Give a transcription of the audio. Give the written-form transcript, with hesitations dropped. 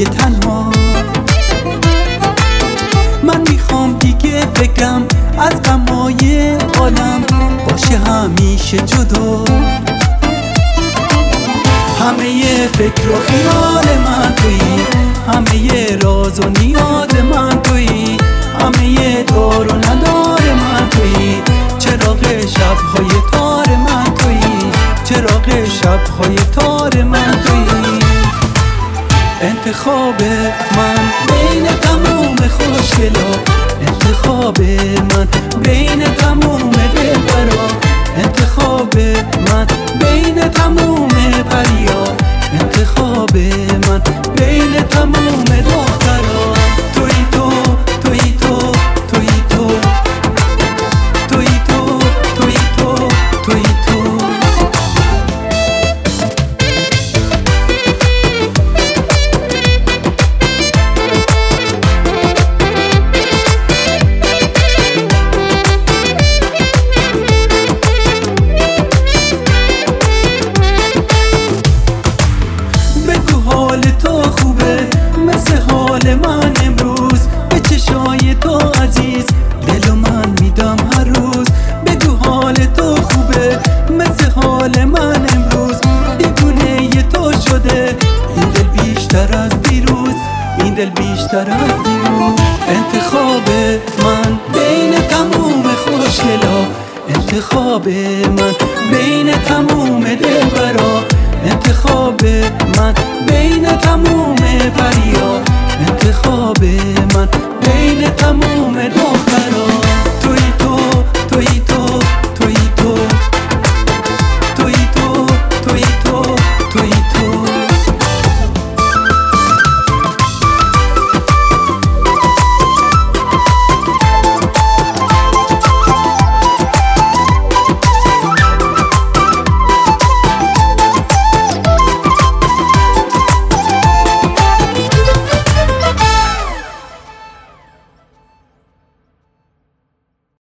دیگه تنها. من میخوام دیگه فکرم از غمای عالم باشه همیشه جدا. همه فکر و خیال من تویی، همه راز و نیاز من تویی، همه دار و ندار من تویی، چراغ شب‌های تار من تویی، چراغ شب‌های تار من تویی. انتخاب من بین تموم خوشگلا، انتخاب من بین تموم دلبرا، انتخاب من بین تموم پریا، انتخاب من بین تموم دخترا. تویی تو، تویی تو، تویی تو، تویی تو، تویی تو، تویی تو. حال تو خوبه مثل حال من امروز، به چشای تو عزیز دل من میدم هر روز. بگو حال تو خوبه مثل حال من امروز، دیوونه تو شده این دل بیشتر از دیروز، این دل بیشتر از دیروز. انتخاب من بین تموم خوشگلا، انتخاب من بین تموم دلبرا، انتخاب من بین تموم پریا، انتخاب من بین تموم دخترا.